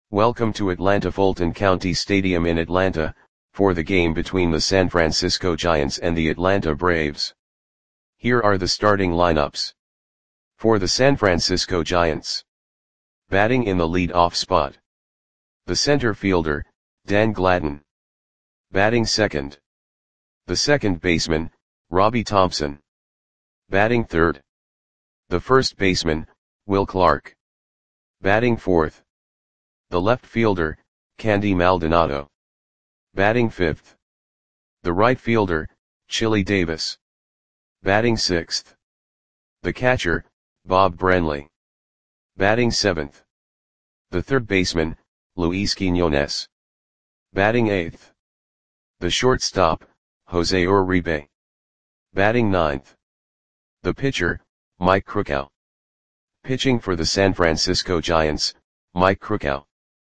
Welcome to Atlanta Fulton County Stadium in Atlanta, for the game between the San Francisco Giants and the Atlanta Braves. Here are the starting lineups. For the San Francisco Giants. Batting in the lead-off spot. The center fielder, Dan Gladden. Batting second. The second baseman, Robbie Thompson. Batting third. The first baseman, Will Clark. Batting fourth. The left fielder, Candy Maldonado. Batting fifth. The right fielder, Chili Davis. Batting sixth. The catcher, Bob Brenly. Batting seventh. The third baseman, Luis Quiñones. Batting eighth. The shortstop, Jose Uribe. Batting ninth. The pitcher, Mike Krukow. Pitching for the San Francisco Giants, Mike Krukow.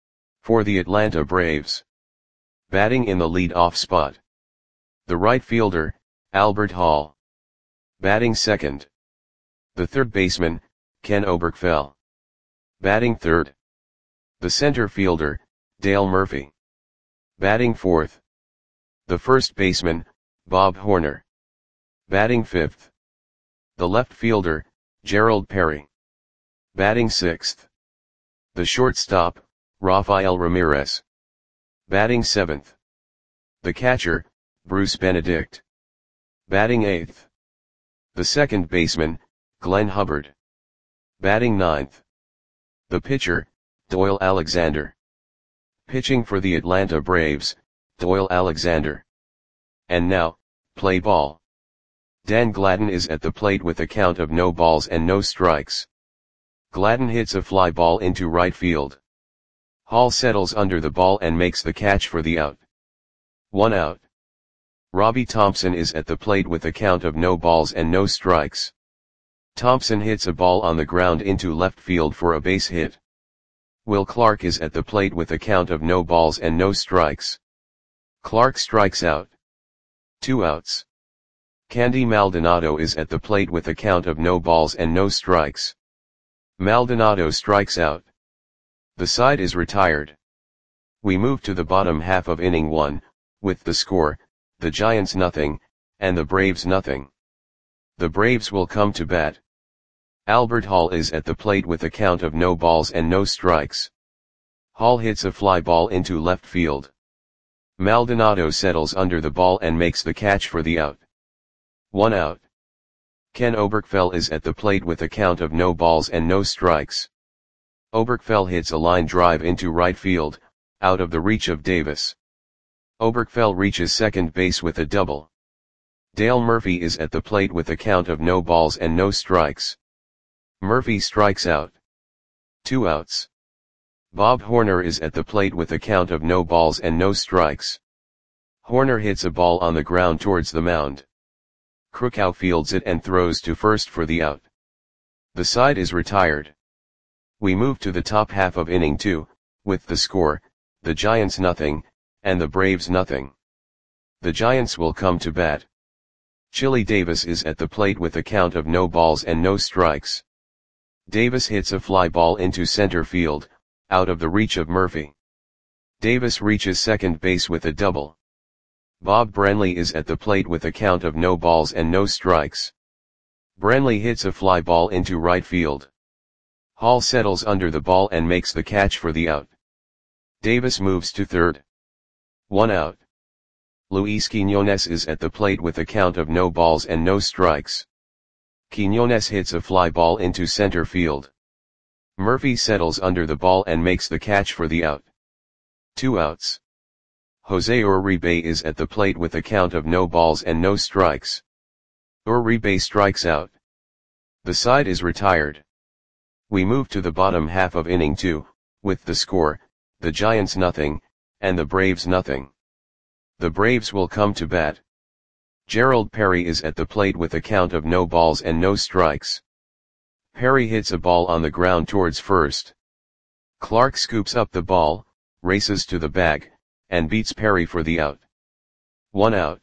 For the Atlanta Braves. Batting in the lead-off spot. The right fielder, Albert Hall. Batting second. The third baseman, Ken Oberkfell. Batting third. The center fielder, Dale Murphy. Batting fourth. The first baseman, Bob Horner. Batting fifth. The left fielder, Gerald Perry. Batting sixth. The shortstop, Rafael Ramirez. Batting seventh. The catcher, Bruce Benedict. Batting eighth. The second baseman, Glenn Hubbard. Batting ninth. The pitcher, Doyle Alexander. Pitching for the Atlanta Braves, Doyle Alexander. And now, play ball. Dan Gladden is at the plate with a count of no balls and no strikes. Gladden hits a fly ball into right field. Hall settles under the ball and makes the catch for the out. 1 out. Robbie Thompson is at the plate with a count of no balls and no strikes. Thompson hits a ball on the ground into left field for a base hit. Will Clark is at the plate with a count of no balls and no strikes. Clark strikes out. 2 outs. Candy Maldonado is at the plate with a count of no balls and no strikes. Maldonado strikes out. The side is retired. We move to the bottom half of inning 1, with the score, the Giants nothing, and the Braves nothing. The Braves will come to bat. Albert Hall is at the plate with a count of no balls and no strikes. Hall hits a fly ball into left field. Maldonado settles under the ball and makes the catch for the out. 1 out. Ken Oberkfell is at the plate with a count of no balls and no strikes. Oberkfell hits a line drive into right field, out of the reach of Davis. Oberkfell reaches second base with a double. Dale Murphy is at the plate with a count of no balls and no strikes. Murphy strikes out. 2 outs. Bob Horner is at the plate with a count of no balls and no strikes. Horner hits a ball on the ground towards the mound. Krukow fields it and throws to first for the out. The side is retired. We move to the top half of inning 2, with the score, the Giants nothing, and the Braves nothing. The Giants will come to bat. Chili Davis is at the plate with a count of no balls and no strikes. Davis hits a fly ball into center field, out of the reach of Murphy. Davis reaches second base with a double. Bob Brenly is at the plate with a count of no balls and no strikes. Brenly hits a fly ball into right field. Hall settles under the ball and makes the catch for the out. Davis moves to third. 1 out. Luis Quiñones is at the plate with a count of no balls and no strikes. Quiñones hits a fly ball into center field. Murphy settles under the ball and makes the catch for the out. 2 outs. Jose Uribe is at the plate with a count of no balls and no strikes. Uribe strikes out. The side is retired. We move to the bottom half of inning 2, with the score, the Giants nothing, and the Braves nothing. The Braves will come to bat. Gerald Perry is at the plate with a count of no balls and no strikes. Perry hits a ball on the ground towards first. Clark scoops up the ball, races to the bag, and beats Perry for the out. 1 out.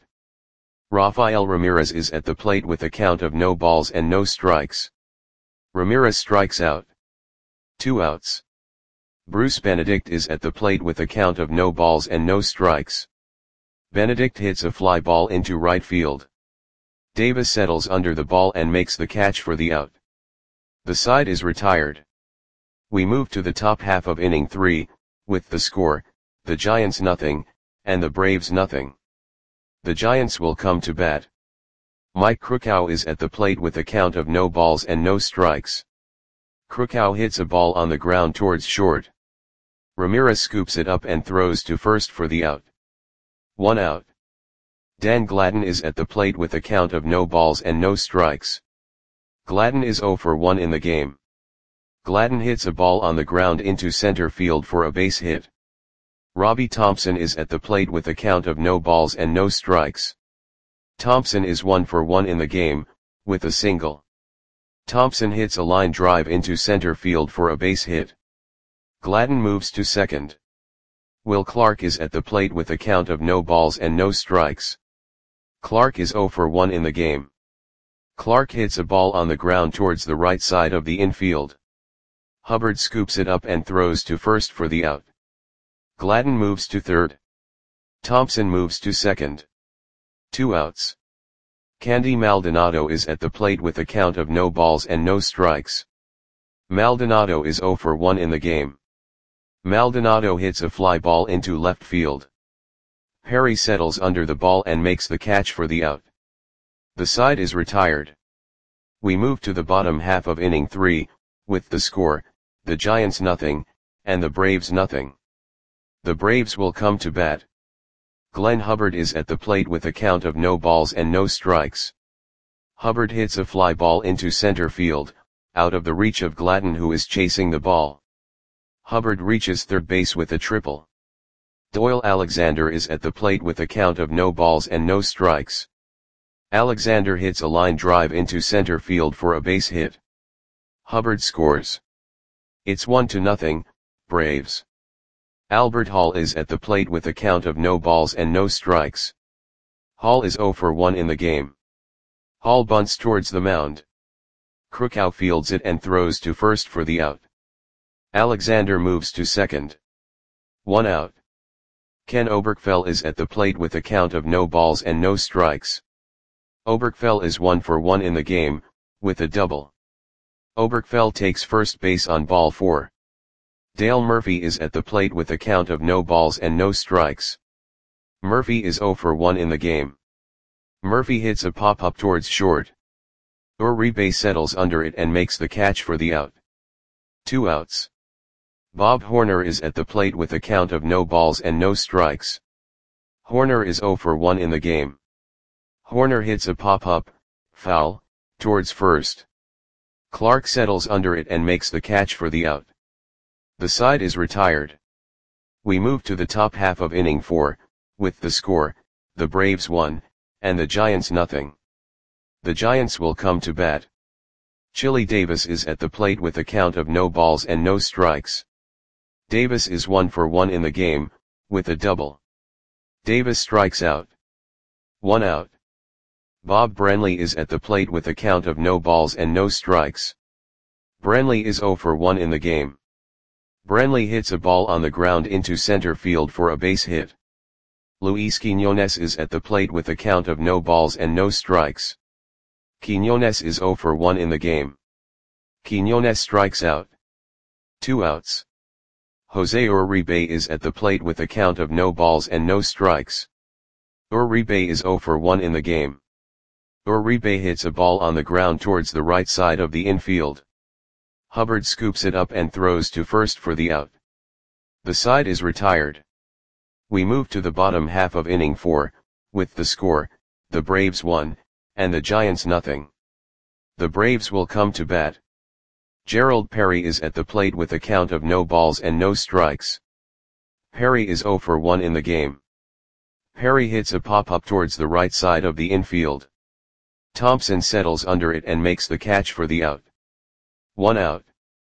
Rafael Ramirez is at the plate with a count of no balls and no strikes. Ramirez strikes out. 2 outs. Bruce Benedict is at the plate with a count of no balls and no strikes. Benedict hits a fly ball into right field. Davis settles under the ball and makes the catch for the out. The side is retired. We move to the top half of inning 3, with the score, the Giants nothing, and the Braves nothing. The Giants will come to bat. Mike Krukow is at the plate with a count of no balls and no strikes. Krukow hits a ball on the ground towards short. Ramirez scoops it up and throws to first for the out. 1 out. Dan Gladden is at the plate with a count of no balls and no strikes. Gladden is 0 for 1 in the game. Gladden hits a ball on the ground into center field for a base hit. Robbie Thompson is at the plate with a count of no balls and no strikes. Thompson is 1 for 1 in the game, with a single. Thompson hits a line drive into center field for a base hit. Gladden moves to second. Will Clark is at the plate with a count of no balls and no strikes. Clark is 0 for 1 in the game. Clark hits a ball on the ground towards the right side of the infield. Hubbard scoops it up and throws to first for the out. Gladden moves to third. Thompson moves to second. 2 outs. Candy Maldonado is at the plate with a count of no balls and no strikes. Maldonado is 0 for 1 in the game. Maldonado hits a fly ball into left field. Perry settles under the ball and makes the catch for the out. The side is retired. We move to the bottom half of inning 3, with the score, the Giants nothing, and the Braves nothing. The Braves will come to bat. Glenn Hubbard is at the plate with a count of no balls and no strikes. Hubbard hits a fly ball into center field, out of the reach of Gladden, who is chasing the ball. Hubbard reaches third base with a triple. Doyle Alexander is at the plate with a count of no balls and no strikes. Alexander hits a line drive into center field for a base hit. Hubbard scores. It's 1-0, Braves. Albert Hall is at the plate with a count of no balls and no strikes. Hall is 0 for 1 in the game. Hall bunts towards the mound. Krukow fields it and throws to first for the out. Alexander moves to second. 1 out. Ken Oberkfell is at the plate with a count of no balls and no strikes. Oberkfell is 1 for 1 in the game, with a double. Oberkfell takes first base on ball 4. Dale Murphy is at the plate with a count of no balls and no strikes. Murphy is 0 for 1 in the game. Murphy hits a pop-up towards short. Uribe settles under it and makes the catch for the out. 2 outs. Bob Horner is at the plate with a count of no balls and no strikes. Horner is 0 for 1 in the game. Horner hits a pop-up, foul, towards first. Clark settles under it and makes the catch for the out. The side is retired. We move to the top half of inning 4, with the score, the Braves 1, and the Giants nothing. The Giants will come to bat. Chili Davis is at the plate with a count of no balls and no strikes. Davis is 1 for 1 in the game, with a double. Davis strikes out. 1 out. Bob Brenly is at the plate with a count of no balls and no strikes. Brenly is 0 for 1 in the game. Brenly hits a ball on the ground into center field for a base hit. Luis Quiñones is at the plate with a count of no balls and no strikes. Quiñones is 0 for 1 in the game. Quiñones strikes out. 2 outs. Jose Uribe is at the plate with a count of no balls and no strikes. Uribe is 0 for 1 in the game. Uribe hits a ball on the ground towards the right side of the infield. Hubbard scoops it up and throws to first for the out. The side is retired. We move to the bottom half of inning 4, with the score, the Braves 1, and the Giants nothing. The Braves will come to bat. Gerald Perry is at the plate with a count of no balls and no strikes. Perry is 0 for 1 in the game. Perry hits a pop-up towards the right side of the infield. Thompson settles under it and makes the catch for the out. 1 out.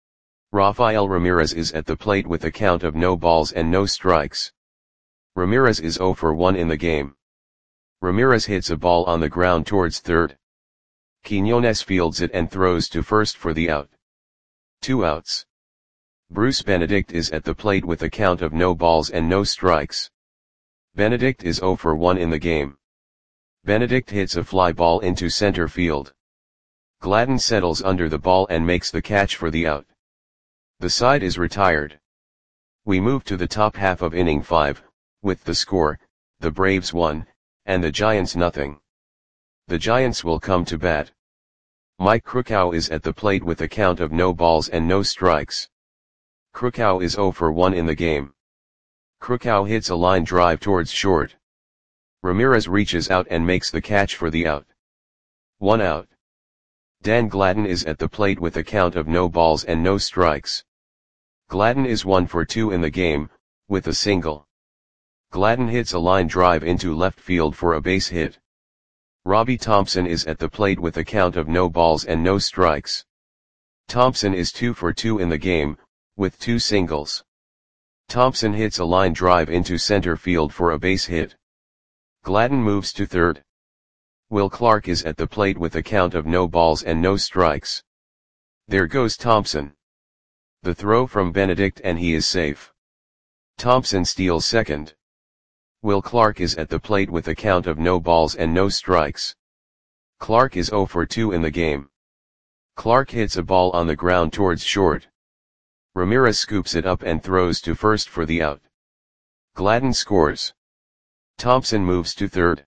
Rafael Ramirez is at the plate with a count of no balls and no strikes. Ramirez is 0 for 1 in the game. Ramirez hits a ball on the ground towards third. Quiñones fields it and throws to first for the out. 2 outs. Bruce Benedict is at the plate with a count of no balls and no strikes. Benedict is 0 for 1 in the game. Benedict hits a fly ball into center field. Gladden settles under the ball and makes the catch for the out. The side is retired. We move to the top half of inning 5, with the score, the Braves 1, and the Giants nothing. The Giants will come to bat. Mike Krukow is at the plate with a count of no balls and no strikes. Krukow is 0 for 1 in the game. Krukow hits a line drive towards short. Ramirez reaches out and makes the catch for the out. 1 out. Dan Gladden is at the plate with a count of no balls and no strikes. Gladden is 1 for 2 in the game, with a single. Gladden hits a line drive into left field for a base hit. Robbie Thompson is at the plate with a count of no balls and no strikes. Thompson is 2 for 2 in the game, with 2 singles. Thompson hits a line drive into center field for a base hit. Gladden moves to third. Will Clark is at the plate with a count of no balls and no strikes. There goes Thompson. The throw from Benedict and he is safe. Thompson steals second. Will Clark is at the plate with a count of no balls and no strikes. Clark is 0 for 2 in the game. Clark hits a ball on the ground towards short. Ramirez scoops it up and throws to first for the out. Gladden scores. Thompson moves to third.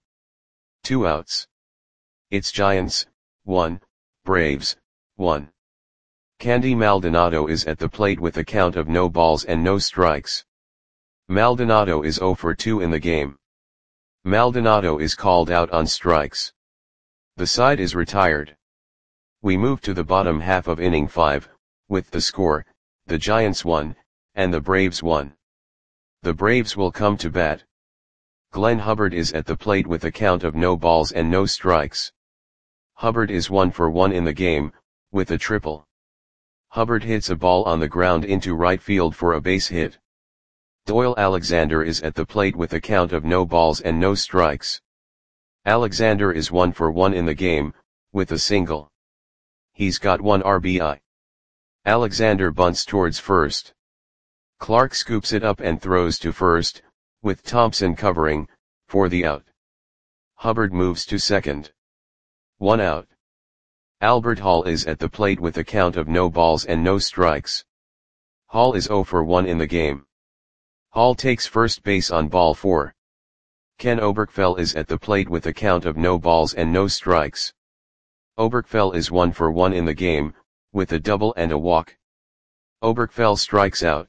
2 outs. It's Giants, 1, Braves, 1. Candy Maldonado is at the plate with a count of no balls and no strikes. Maldonado is 0 for 2 in the game. Maldonado is called out on strikes. The side is retired. We move to the bottom half of inning 5, with the score, the Giants 1, and the Braves 1. The Braves will come to bat. Glenn Hubbard is at the plate with a count of no balls and no strikes. Hubbard is 1 for 1 in the game, with a triple. Hubbard hits a ball on the ground into right field for a base hit. Doyle Alexander is at the plate with a count of no balls and no strikes. Alexander is 1 for 1 in the game, with a single. He's got 1 RBI. Alexander bunts towards first. Clark scoops it up and throws to first, with Thompson covering, for the out. Hubbard moves to second. 1 out. Albert Hall is at the plate with a count of no balls and no strikes. Hall is 0 for 1 in the game. Hall takes first base on ball 4. Ken Oberkfell is at the plate with a count of no balls and no strikes. Oberkfell is 1 for 1 in the game, with a double and a walk. Oberkfell strikes out.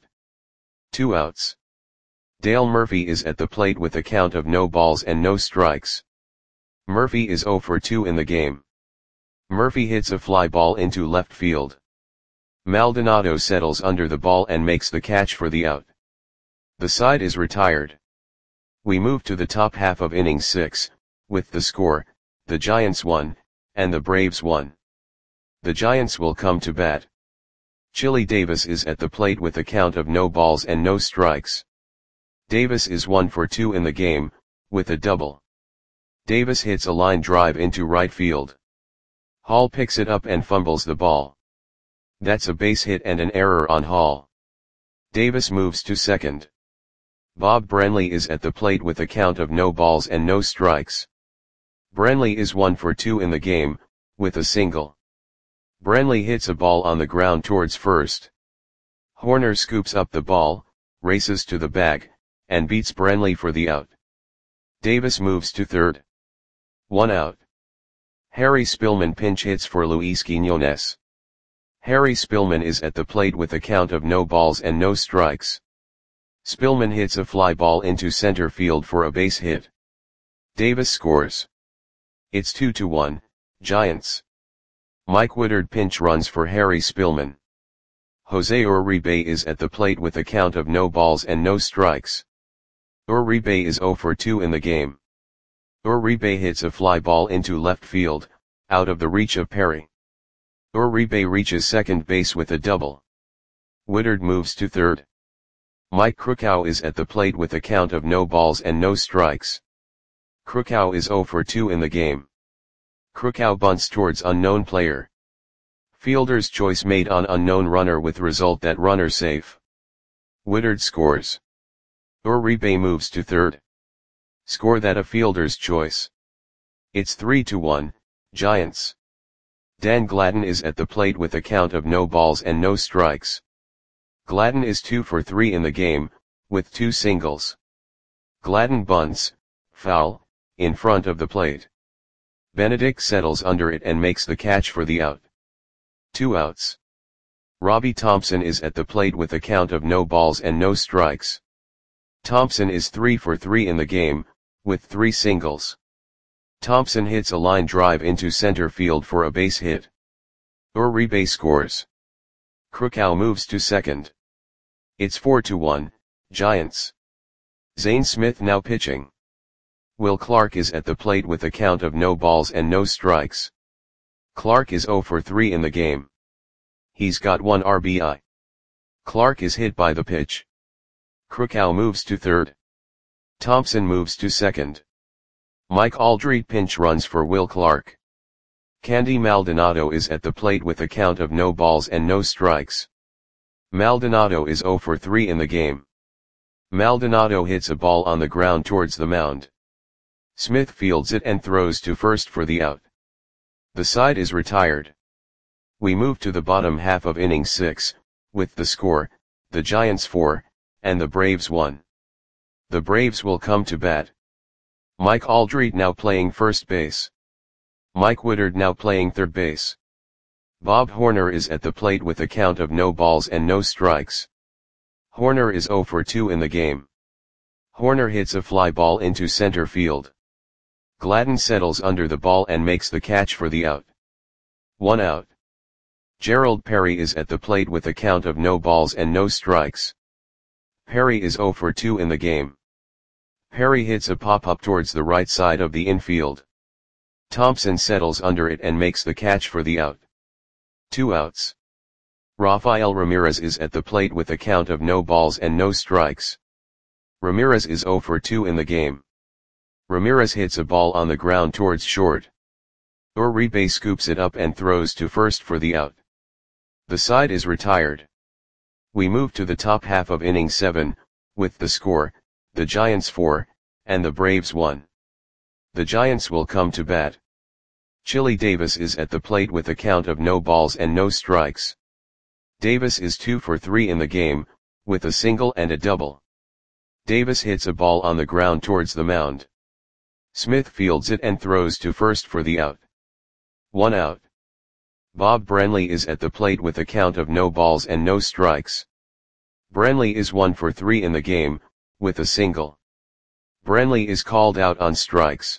2 outs. Dale Murphy is at the plate with a count of no balls and no strikes. Murphy is 0 for 2 in the game. Murphy hits a fly ball into left field. Maldonado settles under the ball and makes the catch for the out. The side is retired. We move to the top half of inning 6, with the score, the Giants 1, and the Braves 1. The Giants will come to bat. Chili Davis is at the plate with a count of no balls and no strikes. Davis is 1 for 2 in the game, with a double. Davis hits a line drive into right field. Hall picks it up and fumbles the ball. That's a base hit and an error on Hall. Davis moves to second. Bob Brenly is at the plate with a count of no balls and no strikes. Brenly is 1 for 2 in the game, with a single. Brenly hits a ball on the ground towards first. Horner scoops up the ball, races to the bag, and beats Brenly for the out. Davis moves to third. 1 out. Harry Spillman pinch hits for Luis Quiñones. Harry Spillman is at the plate with a count of no balls and no strikes. Spillman hits a fly ball into center field for a base hit. Davis scores. It's 2-1, Giants. Mike Woodard pinch runs for Harry Spillman. Jose Uribe is at the plate with a count of no balls and no strikes. Uribe is 0 for 2 in the game. Uribe hits a fly ball into left field, out of the reach of Perry. Uribe reaches second base with a double. Woodard moves to third. Mike Krukow is at the plate with a count of no balls and no strikes. Krukow is 0 for 2 in the game. Krukow bunts towards unknown player. Fielder's choice made on unknown runner with result that runner safe. Woodard scores. Uribe moves to third. Score that a fielder's choice. It's 3-1, Giants. Dan Gladden is at the plate with a count of no balls and no strikes. Gladden is 2 for 3 in the game, with 2 singles. Gladden bunts, foul, in front of the plate. Benedict settles under it and makes the catch for the out. 2 outs. Robbie Thompson is at the plate with a count of no balls and no strikes. Thompson is 3 for 3 in the game, with 3 singles. Thompson hits a line drive into center field for a base hit. Uribe scores. Krukow moves to second. It's 4-1, Giants. Zane Smith now pitching. Will Clark is at the plate with a count of no balls and no strikes. Clark is 0 for 3 in the game. He's got 1 RBI. Clark is hit by the pitch. Krukow moves to third. Thompson moves to second. Mike Aldrete pinch runs for Will Clark. Candy Maldonado is at the plate with a count of no balls and no strikes. Maldonado is 0 for 3 in the game. Maldonado hits a ball on the ground towards the mound. Smith fields it and throws to first for the out. The side is retired. We move to the bottom half of inning 6, with the score, the Giants 4, and the Braves 1. The Braves will come to bat. Mike Aldrete now playing first base. Mike Woodard now playing third base. Bob Horner is at the plate with a count of no balls and no strikes. Horner is 0 for 2 in the game. Horner hits a fly ball into center field. Gladden settles under the ball and makes the catch for the out. 1 out. Gerald Perry is at the plate with a count of no balls and no strikes. Perry is 0 for 2 in the game. Perry hits a pop-up towards the right side of the infield. Thompson settles under it and makes the catch for the out. 2 outs. Rafael Ramirez is at the plate with a count of no balls and no strikes. Ramirez is 0 for 2 in the game. Ramirez hits a ball on the ground towards short. Uribe scoops it up and throws to first for the out. The side is retired. We move to the top half of inning 7, with the score, the Giants 4, and the Braves 1. The Giants will come to bat. Chili Davis is at the plate with a count of no balls and no strikes. Davis is 2 for 3 in the game, with a single and a double. Davis hits a ball on the ground towards the mound. Smith fields it and throws to first for the out. 1 out. Bob Brenly is at the plate with a count of no balls and no strikes. Brenly is 1 for 3 in the game, with a single. Brenly is called out on strikes.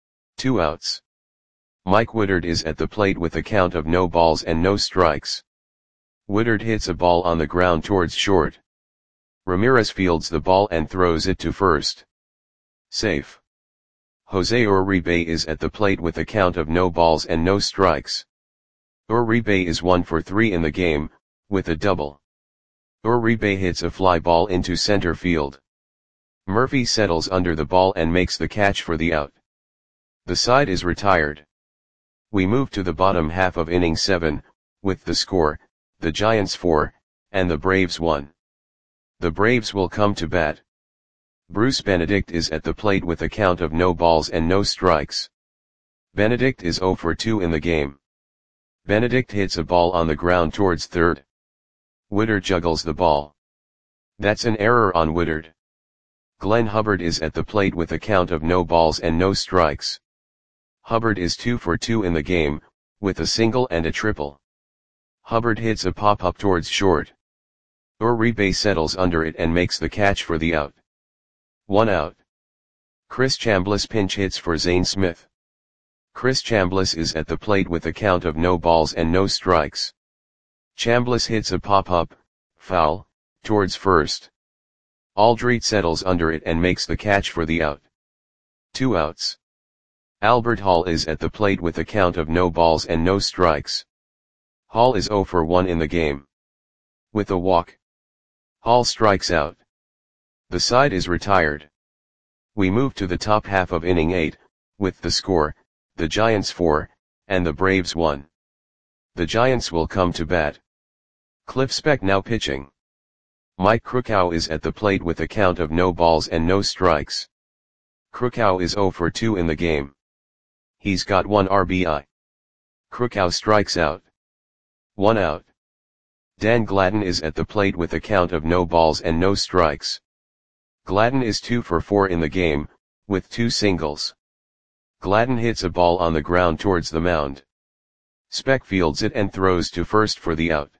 2 outs. Mike Woodard is at the plate with a count of no balls and no strikes. Woodard hits a ball on the ground towards short. Ramirez fields the ball and throws it to first. Safe. Jose Uribe is at the plate with a count of no balls and no strikes. Uribe is 1 for 3 in the game, with a double. Uribe hits a fly ball into center field. Murphy settles under the ball and makes the catch for the out. The side is retired. We move to the bottom half of inning 7, with the score, the Giants 4, and the Braves 1. The Braves will come to bat. Bruce Benedict is at the plate with a count of no balls and no strikes. Benedict is 0 for 2 in the game. Benedict hits a ball on the ground towards third. Woodard juggles the ball. That's an error on Woodard. Glenn Hubbard is at the plate with a count of no balls and no strikes. Hubbard is 2 for 2 in the game, with a single and a triple. Hubbard hits a pop-up towards short. Uribe settles under it and makes the catch for the out. 1 out. Chris Chambliss pinch hits for Zane Smith. Chris Chambliss is at the plate with a count of no balls and no strikes. Chambliss hits a pop-up, foul, towards first. Aldrete settles under it and makes the catch for the out. 2 outs. Albert Hall is at the plate with a count of no balls and no strikes. Hall is 0 for 1 in the game. With a walk. Hall strikes out. The side is retired. We move to the top half of inning 8, with the score, the Giants 4, and the Braves 1. The Giants will come to bat. Cliff Speck now pitching. Mike Krukow is at the plate with a count of no balls and no strikes. Krukow is 0 for 2 in the game. He's got 1 RBI. Krukow strikes out. 1 out. Dan Gladden is at the plate with a count of no balls and no strikes. Gladden is 2 for 4 in the game, with 2 singles. Gladden hits a ball on the ground towards the mound. Speck fields it and throws to first for the out.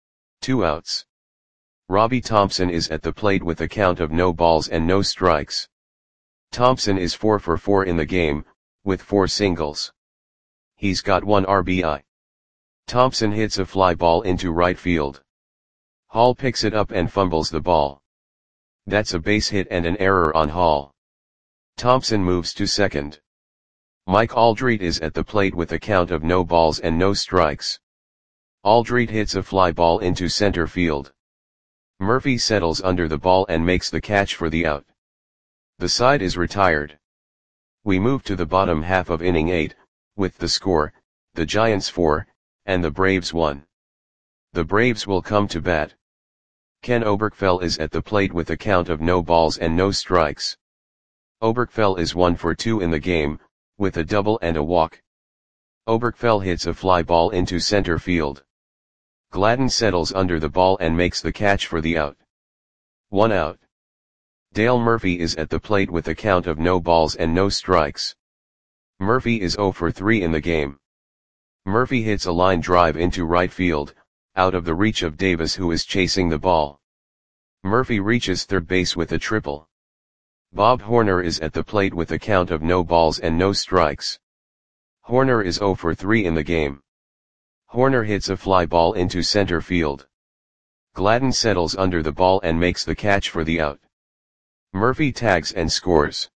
2 outs. Robbie Thompson is at the plate with a count of no balls and no strikes. Thompson is 4 for 4 in the game, with 4 singles. He's got 1 RBI. Thompson hits a fly ball into right field. Hall picks it up and fumbles the ball. That's a base hit and an error on Hall. Thompson moves to second. Mike Aldrete is at the plate with a count of no balls and no strikes. Aldrete hits a fly ball into center field. Murphy settles under the ball and makes the catch for the out. The side is retired. We move to the bottom half of inning 8, with the score, the Giants 4, and the Braves 1. The Braves will come to bat. Ken Oberkfell is at the plate with a count of no balls and no strikes. Oberkfell is 1 for 2 in the game, with a double and a walk. Oberkfell hits a fly ball into center field. Gladden settles under the ball and makes the catch for the out. 1 out. Dale Murphy is at the plate with a count of no balls and no strikes. Murphy is 0 for 3 in the game. Murphy hits a line drive into right field, out of the reach of Davis, who is chasing the ball. Murphy reaches third base with a triple. Bob Horner is at the plate with a count of no balls and no strikes. Horner is 0 for 3 in the game. Horner hits a fly ball into center field. Gladden settles under the ball and makes the catch for the out. Murphy tags and scores.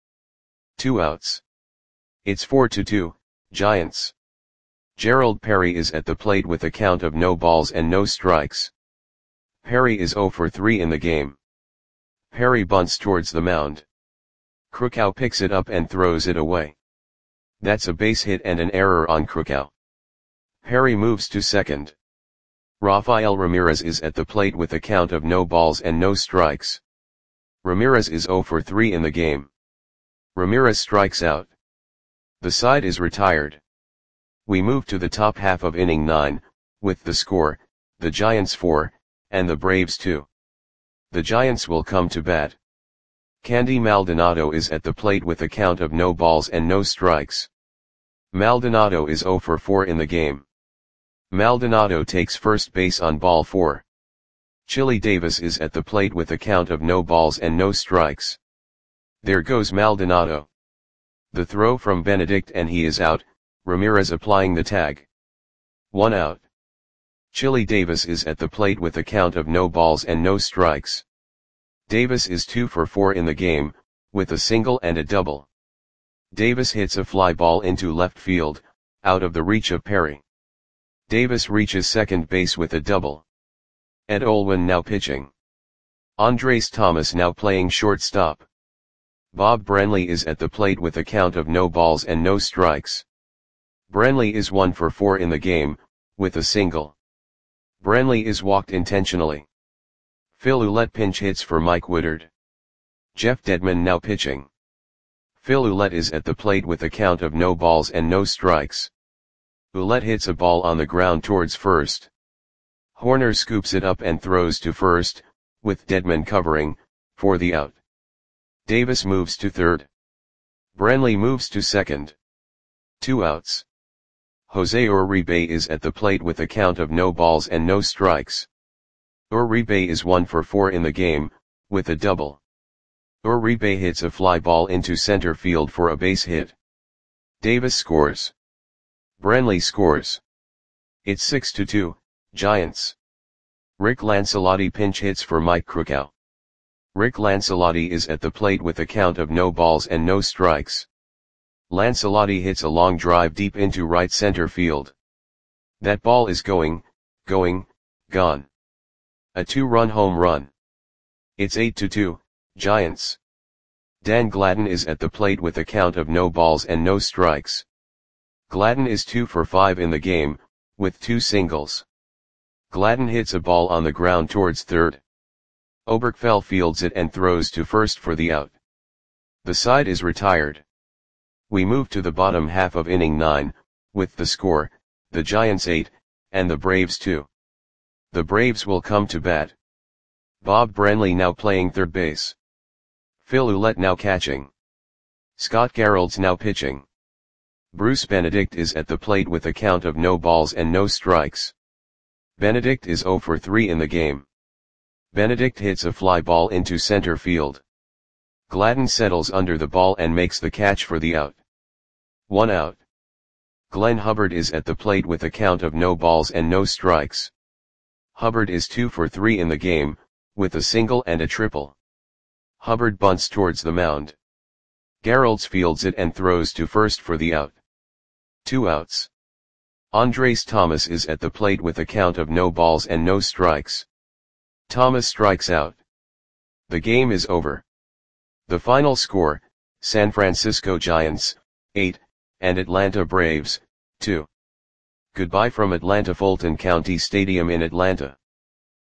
2 outs. It's 4-2, Giants. Gerald Perry is at the plate with a count of no balls and no strikes. Perry is 0 for 3 in the game. Perry bunts towards the mound. Krukow picks it up and throws it away. That's a base hit and an error on Krukow. Perry moves to second. Rafael Ramirez is at the plate with a count of no balls and no strikes. Ramirez is 0 for 3 in the game. Ramirez strikes out. The side is retired. We move to the top half of inning 9, with the score, the Giants 4, and the Braves 2. The Giants will come to bat. Candy Maldonado is at the plate with a count of no balls and no strikes. Maldonado is 0 for 4 in the game. Maldonado takes first base on ball 4. Chili Davis is at the plate with a count of no balls and no strikes. There goes Maldonado. The throw from Benedict and he is out, Ramirez applying the tag. 1 out. Chili Davis is at the plate with a count of no balls and no strikes. Davis is 2 for 4 in the game, with a single and a double. Davis hits a fly ball into left field, out of the reach of Perry. Davis reaches second base with a double. Ed Olwin now pitching. Andres Thomas now playing shortstop. Bob Brenly is at the plate with a count of no balls and no strikes. Brenly is 1 for 4 in the game, with a single. Brenly is walked intentionally. Phil Ouellette pinch hits for Mike Woodard. Jeff Dedman now pitching. Phil Ouellette is at the plate with a count of no balls and no strikes. Ouellette hits a ball on the ground towards first. Horner scoops it up and throws to first, with Dedman covering, for the out. Davis moves to third. Brenly moves to second. 2 outs. Jose Uribe is at the plate with a count of no balls and no strikes. Uribe is 1 for 4 in the game, with a double. Uribe hits a fly ball into center field for a base hit. Davis scores. Brenly scores. It's 6-2, Giants. Rick Lancelotti pinch hits for Mike Krukow. Rick Lancelotti is at the plate with a count of no balls and no strikes. Lancelotti hits a long drive deep into right center field. That ball is gone. A 2-run home run. It's 8-2, Giants. Dan Gladden is at the plate with a count of no balls and no strikes. Gladden is 2 for 5 in the game, with 2 singles. Gladden hits a ball on the ground towards third. Oberkfell fields it and throws to first for the out. The side is retired. We move to the bottom half of inning 9, with the score, the Giants 8, and the Braves 2. The Braves will come to bat. Bob Branley now playing third base. Phil Ouellette now catching. Scott Garolds now pitching. Bruce Benedict is at the plate with a count of no balls and no strikes. Benedict is 0 for 3 in the game. Benedict hits a fly ball into center field. Gladden settles under the ball and makes the catch for the out. 1 out. Glenn Hubbard is at the plate with a count of no balls and no strikes. Hubbard is 2 for 3 in the game, with a single and a triple. Hubbard bunts towards the mound. Garolds fields it and throws to first for the out. 2 outs. Andres Thomas is at the plate with a count of no balls and no strikes. Thomas strikes out. The game is over. The final score, San Francisco Giants, 8, and Atlanta Braves, 2. Goodbye from Atlanta Fulton County Stadium in Atlanta.